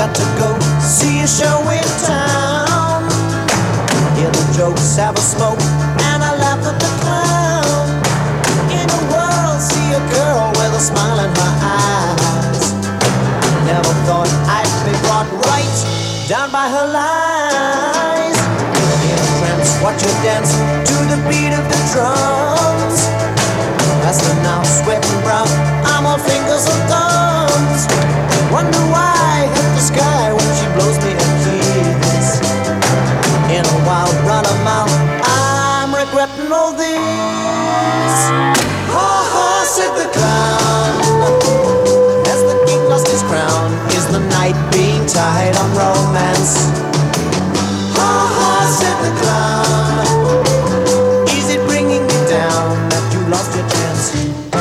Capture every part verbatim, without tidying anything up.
got to go see a show in town. Hear the jokes, have a smoke, and I laugh at the clown. In a world, see a girl with a smile in her eyes. Never thought I'd be brought right down by her lies. In a trance, watch her dance to the beat of the drums. Faster now, sweating brown, I'm all fingers and thumbs. Wonder why I hit the sky when she blows me a kiss. In a wild run of mouth, I'm regretting all this. Ha ha, said the clown, as the king lost his crown. Is the night being tied on romance? Ha ha, said the clown, is it bringing you down that you lost your chance?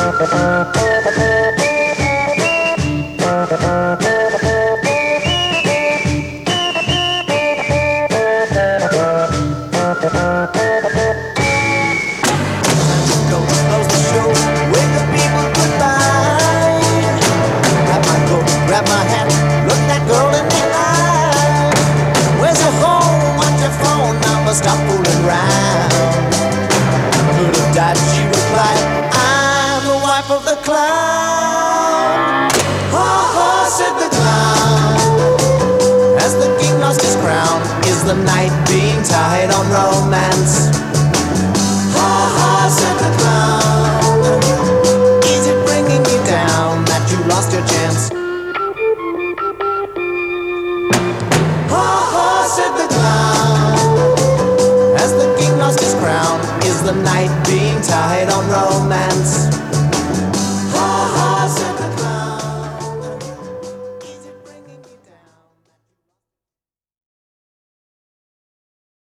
Go close the show, wave the people goodbye. Grab my coat, grab my hat, look that girl in the eye. Where's your home? What's your phone number? Stop fooling around. Could have died, she replied, I'm the wife of the clown. Ha ha, said the clown, as the king lost his crown. Is the night being tied on romance? Ha ha, said the clown, is it bringing you down that you lost your chance? Ha ha, said the clown, as the king lost his crown. Is the night being tied on romance?